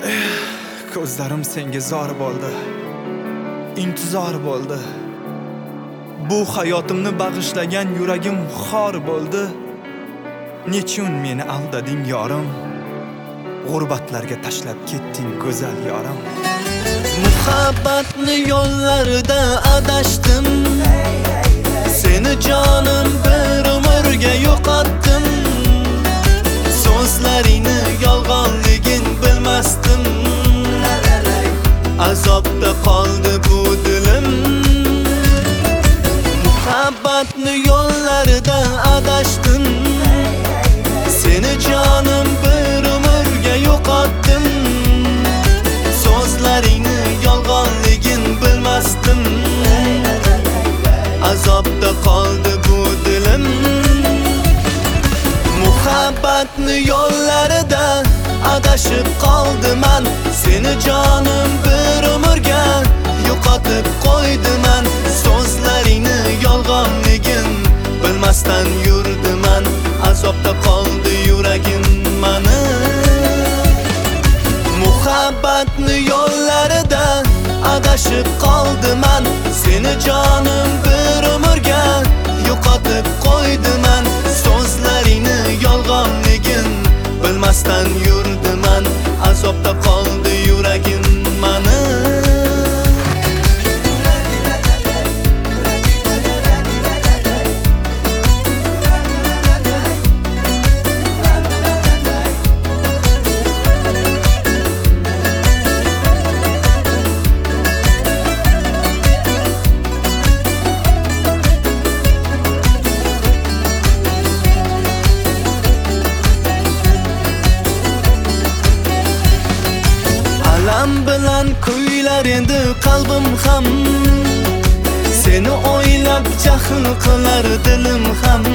Ko'zlarim senga zor bo'ldi, intizor bo'ldi. Bu hayotimni bag'ishlagan yuragim xor bo'ldi. Nechun meni aldading yorim, g'urbatlarga tashlab ketding go'zal yorim. Muhabbatni yo'llarida adashdim, seni jonim bir umrga yo'qotdim. So'zlaringni yolg'onligin bilmasdim, azobda qoldi bu dilim. Muhabbatni yo'llarida adashdim, seni jonim bir umrga yo'qotdim. So'zlaringni yolg'onligin bilmasdim, azobda qoldi bu dilim. Muhabbatni yo'llarida adashib qoldiman, seni jonim bir umrga yo'qotib qo'ydiman. So'zlaringni yolg'onligin bilmasdan yurdiman, azobda qoldi yuragim mani. Muhabbatni yo'llarida adashib qoldiman, seni jonim bir umrga yo'qotib qo'ydiman. So'zlaringni yolg'onligin bilmasdan yurdiman, azobda qoldi yuragim mani. Alam bilan kuylar endi qalbim ham, seni o'ylab jahl qilar dilim ham.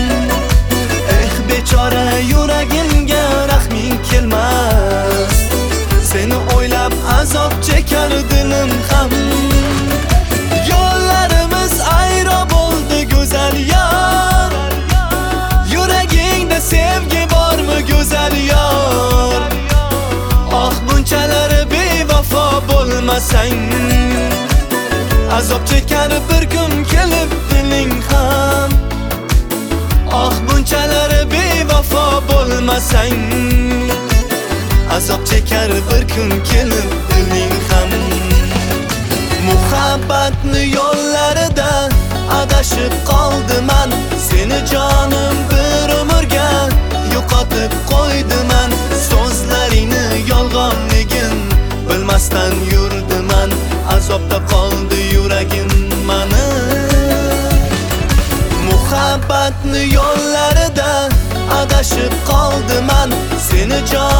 Bechora yuragimga rahming kelmas, seni o'ylab azob chekar dilim ham. Yo'llarimiz ayro bo'ldi go'zal yor, yuragingda sevgi bormi go'zal yor? Oh bunchalar bevafo bo'lmasang, azob chekar bir kun kelib diling ham. Oh bunchalar bevafo bo'lmasang, azob chekar bir kun kelib diling ham. Muhabbatni yo'llarida adashib qoldiman, seni jonim bir umrga yo'qotib qo'ydiman. So'zlaringni yolg'onligin bilmasdan yurdiman, azobda qoldi yuragim mani. Muhabbatni yo'llarida adashib qoldiman, seni jonim